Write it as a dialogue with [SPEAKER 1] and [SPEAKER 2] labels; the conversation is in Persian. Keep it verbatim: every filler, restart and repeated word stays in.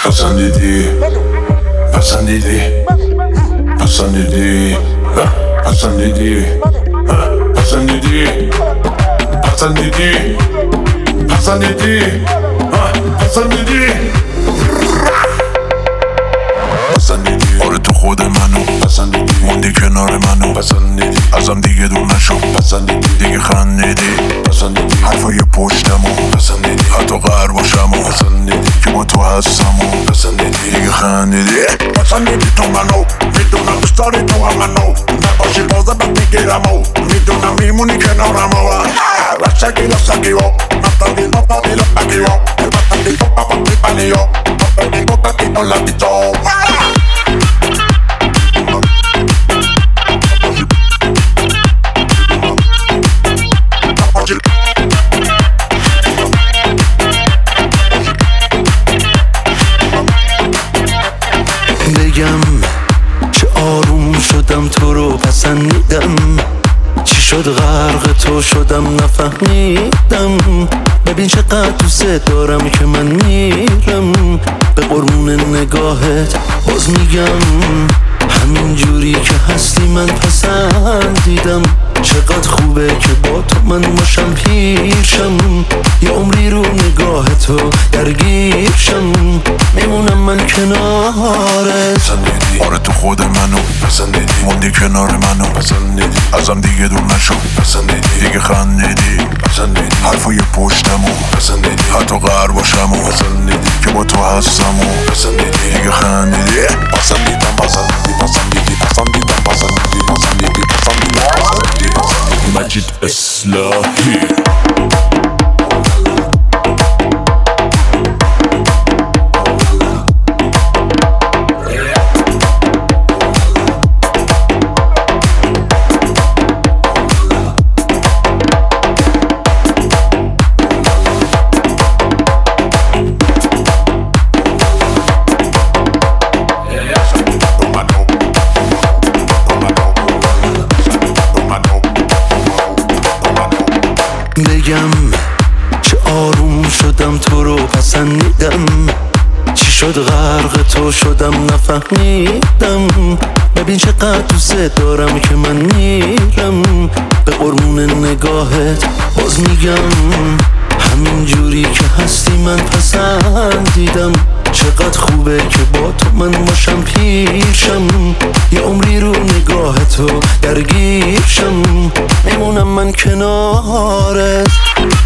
[SPEAKER 1] پسندیدی پسندیدی پسندیدی پسندیدی پسندیدی پسندیدی پسندیدی پسندیدی پسندیدی آره تو خود منو پسندیدی موندی کنار منو پسندیدی ازم دیگه دور نشو پسندیدی دیگه خندیدی پسندیدی حرفای پشتمو پسندیدی حتی غر باشمو پسندیدی که با تو هستمو پسندیدی دیگه خندیدی پسندیدی تو منو میدونم دوست داری تو هم منو نباشی بازم میگیرمو میدونم میمونی کنارمو رسکی رسکیو نفتادی نفتادی لپکیو البتندی تو پاپا میپنیو نفتادی نفتادی تو لپیتو
[SPEAKER 2] بگم چه آروم شدم تو رو پسندیدم چی شد غرق تو شدم نفهمیدم ببین چقدر دوست دارم که من میرم به قربون نگاهت باز میگم همین جوری که هستی من پسندیدم چقدر خوبه که با تو من باشم پیرشم یه عمری رو نگاه تو درگیرشم میمونم من کنارت
[SPEAKER 1] پسندیدی آره تو خود منو پسندیدی موندی کنار منو پسندیدی ازم دیگه دور نشو پسندیدی دیگه خندیدی پسندیدی حرفای پشتمو پسندیدی حتی غر باشمو پسندیدی که با تو هستمو پسندیدی دیگه خندیدی پسندیدم پسندیدی پسندیدی پسندیدم پسندیدی پسندیدی پسندیدی پسندیدی
[SPEAKER 3] مجید اصلاحی
[SPEAKER 2] بگم چه آروم شدم تو رو پسندیدم چی شد غرق تو شدم نفهمیدم ببین چقدر دوست دارم که من میرم به قربون نگاهت باز میگم همین جوری که هستی من پسندیدم چقدر خوبه که با تو من باشم پیرشم یه عمری رو نگاه تو درگیرشم میمونم من کنارت